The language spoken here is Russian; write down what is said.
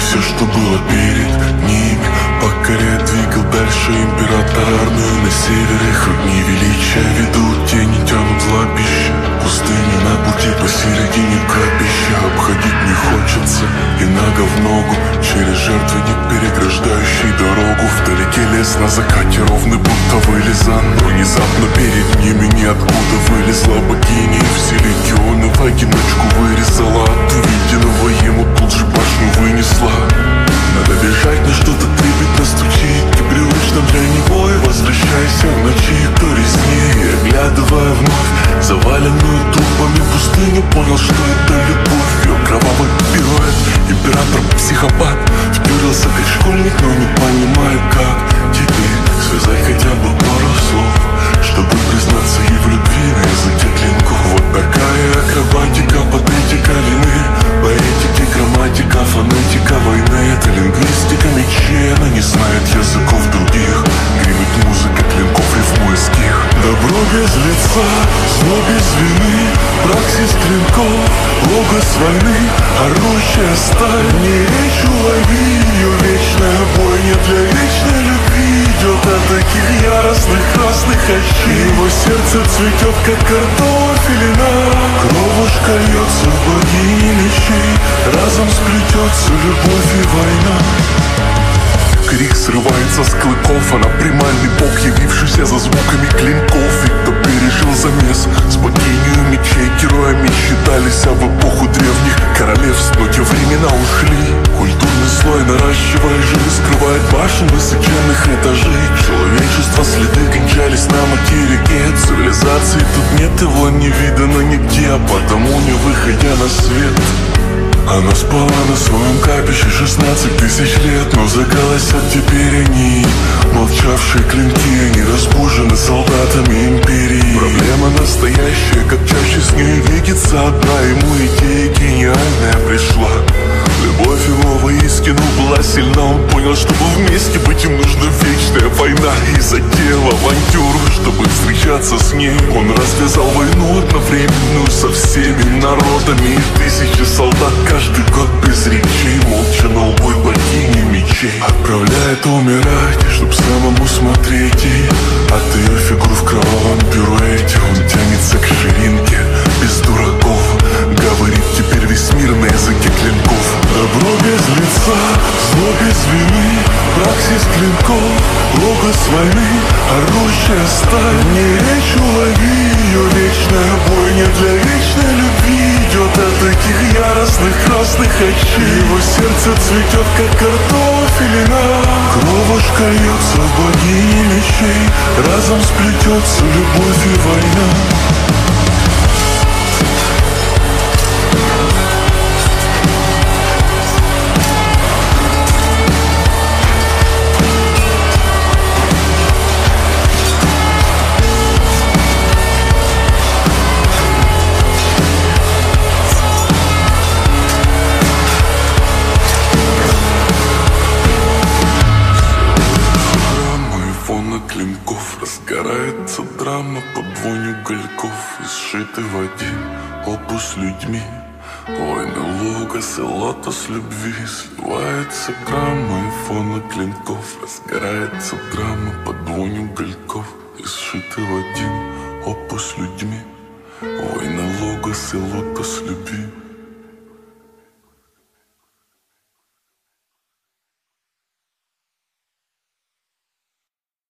все, что было перед ними. Покоряя двигал дальше император армию на севере. Их огни величия ведут, тени тянут злобища. Пустыни на пути посередине капища. Обходить не хочется, и нога в ногу. Через жертвенник, переграждающий дорогу. Вдалеке лес на закате ровный, будто вылизан. Но внезапно перед ними ниоткуда вылезла богиня. И все легионы в одиночку вырезала. От увиденного ему тут же башню вынесла. Надо бежать, но что-то трепетно стучит. Непривычно для него, и возвращайся в ночи. Кто резнее, оглядывая вновь заваленную трупами пустыню, понял, что это любовь. Ее кровавый пируэт, император-психопат втюрился как школьник, но не понимает как теперь связать хотя бы пару слов, чтобы признаться ей в любви на языке клинков. Вот такая акробатика, патетика вины, поэтика, грамматика, фонетика войны. Это лингвистика мечей, она не знает языков других. Гремит музыка клинков, рифмуя ских. Добро без лица, зло без вины, праксис клинков, логос войны, орущая сталь. Не речь улови, ее вечная бойня для вечной любви идет от таких яростных красных очей. Его сердце цветет, как картофелина, кровушка льется в богини мечей. Разом сплетется любовь и война. Крик срывается с клыков, она примальный бог, явившийся за звуками клинков. И кто пережил замес с богиней мечей, героями считались, а в эпоху древних королевств. Но те времена ушли. Культурный слой, наращивая жир, скрывает башен высоченных этажей. Человечество следы кончались на материке. Цивилизации тут нет, его не видано нигде, а потому не выходя на свет. Она спала на своем капище 16 тысяч лет, но заколосят теперь они. Молчавшие клинки, они разбужены солдатами империи. Проблема настоящая, как чаще с ней видится одна. Ему идея гениальная пришла. Любовь его воистину была сильна. Он понял, чтобы вместе быть им нужна вечная война. И затеял авантюру, чтобы встречаться с ней. Он развязал войну одновременную со всеми народами. И тысячи солдат каждый год без речей молча на убой богини мечей отправляет умирать, чтоб самому смотреть. И от ее фигур в кровавом пируэте он тянется к ширинке без дураков. Говорит теперь весь мир на языке клинков. Добро без лица, зло без вины, праксис клинков, логос войны, орущая сталь. Не речь улови, ее вечная бойня для вечной любви идет от таких яростных красных очей. Его сердце цветет, как картофелина, кровушка льется в богини мечей. Разом сплетется любовь и война. Клинков разгорается драма под вонь угольков, и сшиты в один опус людьми. Войны, логос и лотос любви. Сливается грамма и фона клинков. Разгорается драма под вонь угольков, и сшиты в один опус людьми. Войны, логос и лотос любви.